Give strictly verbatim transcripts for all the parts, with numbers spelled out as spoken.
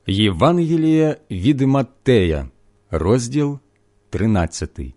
Євангеліє від Маттея, розділ тринадцятий.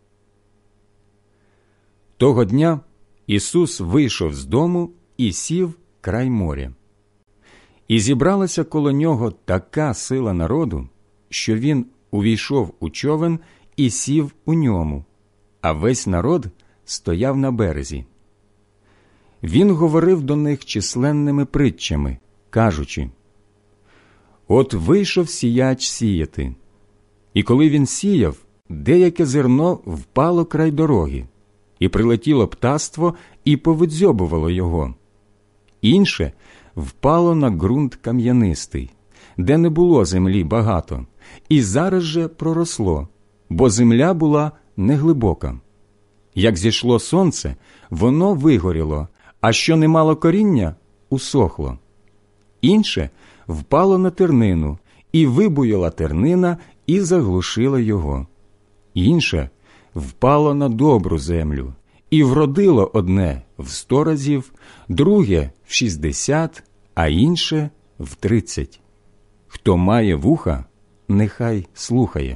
Того дня Ісус вийшов з дому і сів край моря. І зібралася коло нього така сила народу, що він увійшов у човен і сів у ньому, а весь народ стояв на березі. Він говорив до них численними притчами, кажучи: «От вийшов сіяч сіяти, і коли він сіяв, деяке зерно впало край дороги, і прилетіло птаство і повидзьобувало його. Інше впало на ґрунт кам'янистий, де не було землі багато, і зараз же проросло, бо земля була неглибока. Як зійшло сонце, воно вигоріло, а що не мало коріння, усохло. Інше впало на тернину, і вибуяла тернина, і заглушила його. Інше впало на добру землю, і вродило одне в сто разів, друге в шістдесят, а інше в тридцять. Хто має вуха, нехай слухає».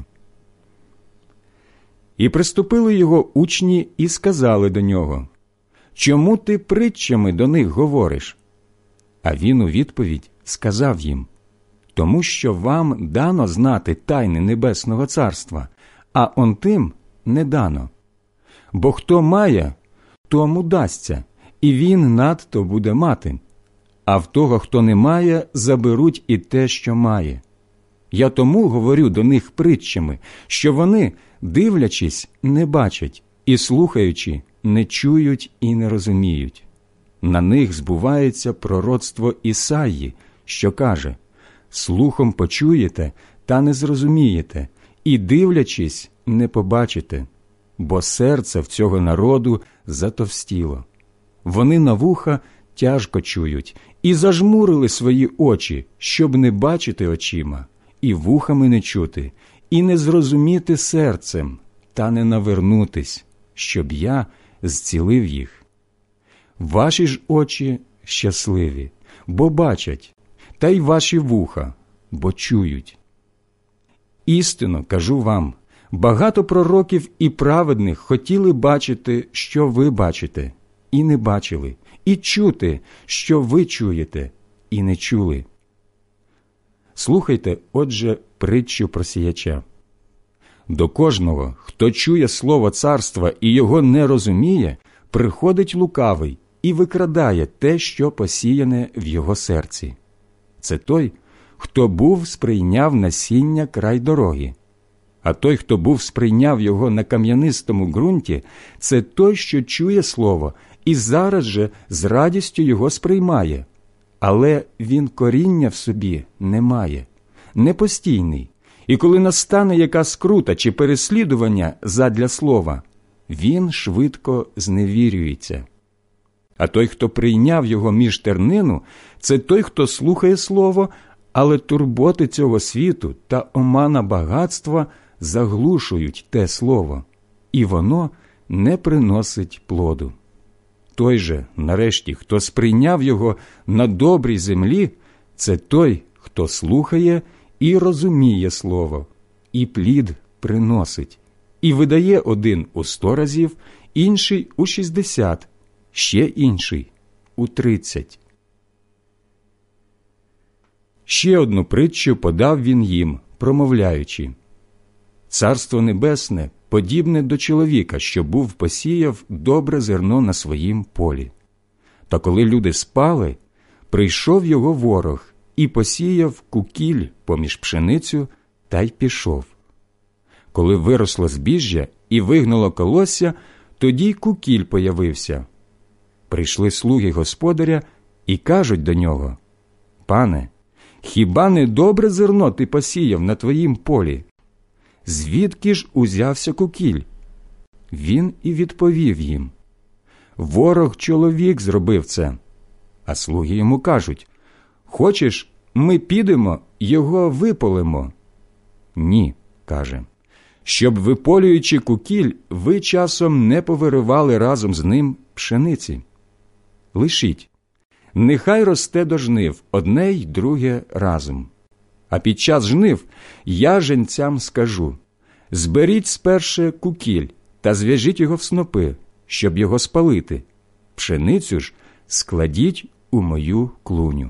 І приступили його учні і сказали до нього: «Чому ти притчами до них говориш?» А він у відповідь сказав їм: «Тому що вам дано знати тайни Небесного Царства, а он тим не дано. Бо хто має, тому дасться, і він надто буде мати. А в того, хто не має, заберуть і те, що має. Я тому говорю до них притчами, що вони, дивлячись, не бачать, і слухаючи, не чують і не розуміють. На них збувається пророцтво Ісаї, що каже: слухом почуєте, та не зрозумієте, і дивлячись, не побачите, бо серце в цього народу затовстіло. Вони на вуха тяжко чують, і зажмурили свої очі, щоб не бачити очима, і вухами не чути, і не зрозуміти серцем, та не навернутись, щоб я зцілив їх. Ваші ж очі щасливі, бо бачать, та й ваші вуха, бо чують. Істинно кажу вам, багато пророків і праведних хотіли бачити, що ви бачите, і не бачили, і чути, що ви чуєте, і не чули. Слухайте, отже, притчу про сіяча. До кожного, хто чує слово царства і його не розуміє, приходить лукавий і викрадає те, що посіяне в його серці. Це той, хто був сприйняв насіння край дороги. А той, хто був сприйняв його на кам'янистому ґрунті, це той, що чує слово, і зараз же з радістю його сприймає. Але він коріння в собі не має, непостійний, і коли настане яка скрута чи переслідування задля слова, він швидко зневірюється. А той, хто прийняв його між тернину, це той, хто слухає слово, але турботи цього світу та омана багатства заглушують те слово, і воно не приносить плоду. Той же, нарешті, хто сприйняв його на добрій землі, це той, хто слухає і розуміє слово, і плід приносить, і видає один у сто разів, інший у шістдесят, ще інший у тридцять. Ще одну притчу подав він їм, промовляючи: «Царство небесне подібне до чоловіка, що був посіяв добре зерно на своїм полі. Та коли люди спали, прийшов його ворог і посіяв кукіль поміж пшеницю та й пішов. Коли виросло збіжжя і вигнуло колосся, тоді й кукіль появився. Прийшли слуги господаря і кажуть до нього: «Пане, хіба не добре зерно ти посіяв на твоїм полі? Звідки ж узявся кукіль?» Він і відповів їм: «Ворог чоловік зробив це». А слуги йому кажуть: «Хочеш, ми підемо, його виполимо?» «Ні», – каже, «щоб, виполюючи кукіль, ви часом не повиривали разом з ним пшениці. Лишіть, нехай росте до жнив одне й друге разом. А під час жнив я женцям скажу: зберіть сперше кукіль та зв'яжіть його в снопи, щоб його спалити. Пшеницю ж складіть у мою клуню.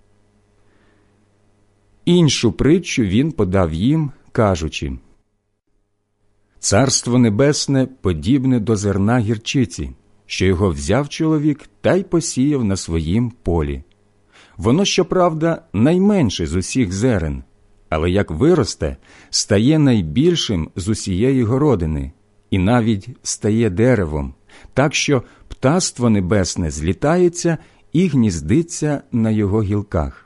Іншу притчу він подав їм, кажучи: Царство Небесне подібне до зерна гірчиці, що його взяв чоловік та й посіяв на своїм полі. Воно, щоправда, найменше з усіх зерен, але як виросте, стає найбільшим з усієї городини, і навіть стає деревом, так що птаство небесне злітається і гніздиться на його гілках.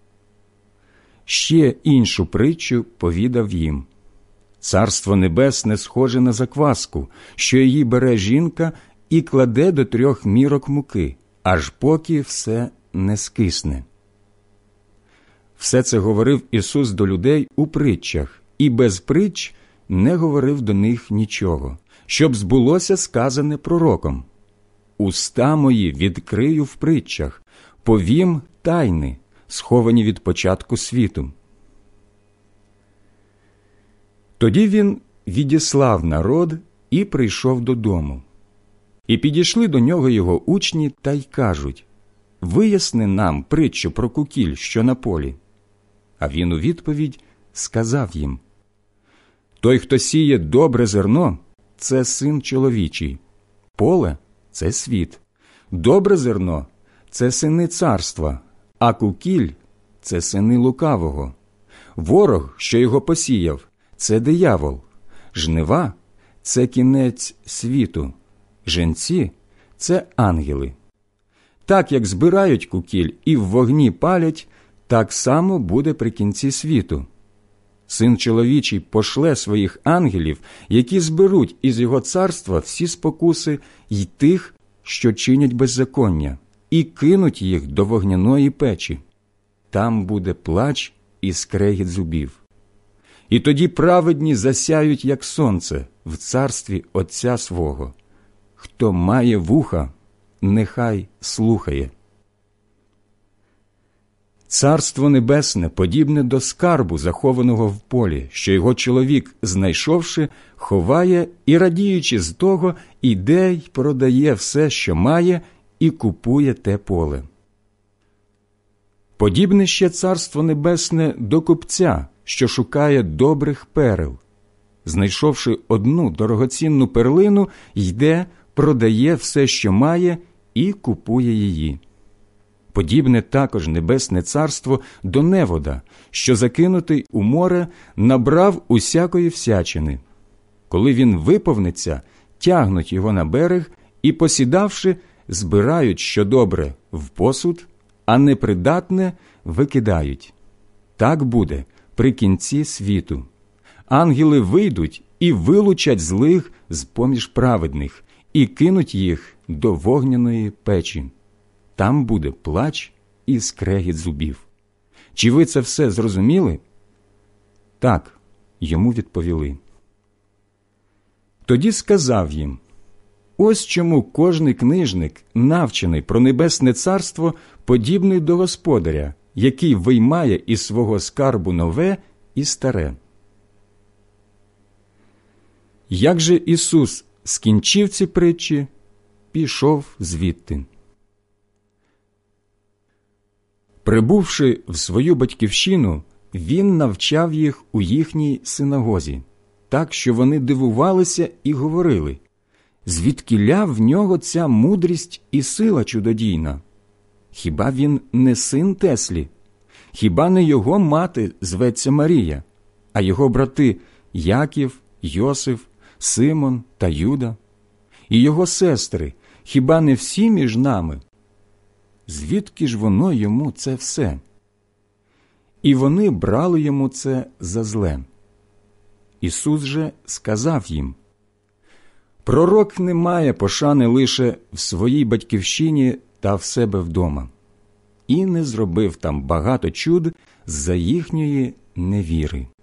Ще іншу притчу повідав їм: Царство Небесне схоже на закваску, що її бере жінка і кладе до трьох мірок муки, аж поки все не скисне. Все це говорив Ісус до людей у притчах, і без притч не говорив до них нічого, щоб збулося сказане пророком: «Уста мої відкрию в притчах, повім тайни, сховані від початку світу». Тоді він відіслав народ і прийшов додому. І підійшли до нього його учні та й кажуть: «Виясни нам притчу про кукіль, що на полі». А він у відповідь сказав їм: «Той, хто сіє добре зерно, це син чоловічий, поле – це світ, добре зерно – це сини царства, а кукіль – це сини лукавого. Ворог, що його посіяв, це диявол, жнива – це кінець світу, женці – це ангели. Так, як збирають кукіль і в вогні палять, так само буде при кінці світу. Син чоловічий пошле своїх ангелів, які зберуть із його царства всі спокуси й тих, що чинять беззаконня, і кинуть їх до вогняної печі. Там буде плач і скрегіт зубів. І тоді праведні засяють, як сонце, в царстві Отця свого. Хто має вуха, нехай слухає». Царство Небесне подібне до скарбу, захованого в полі, що його чоловік, знайшовши, ховає і, радіючи з того, іде й продає все, що має, і купує те поле. Подібне ще Царство Небесне до купця, що шукає добрих перел. Знайшовши одну дорогоцінну перлину, йде, продає все, що має, і купує її. Подібне також Небесне Царство до невода, що, закинутий у море, набрав усякої всячини. Коли він виповниться, тягнуть його на берег і, посідавши, збирають що добре в посуд, а непридатне викидають. Так буде при кінці світу. Ангели вийдуть і вилучать злих з-поміж праведних і кинуть їх до вогняної печі. Там буде плач і скрегіт зубів. Чи ви це все зрозуміли? Так, йому відповіли. Тоді сказав їм: ось чому кожний книжник, навчений про Небесне Царство, подібний до господаря, який виймає із свого скарбу нове і старе. Як же Ісус скінчив ці притчі, пішов звідти. Прибувши в свою батьківщину, він навчав їх у їхній синагозі, так, що вони дивувалися і говорили: звідкіля в нього ця мудрість і сила чудодійна? Хіба він не син Теслі? Хіба не його мати зветься Марія, а його брати Яків, Йосиф, Симон та Юда? І його сестри, хіба не всі між нами? Звідки ж воно йому це все? І вони брали йому це за зле. Ісус же сказав їм: пророк не має пошани лише в своїй батьківщині та в себе вдома. І не зробив там багато чуд з-за їхньої невіри.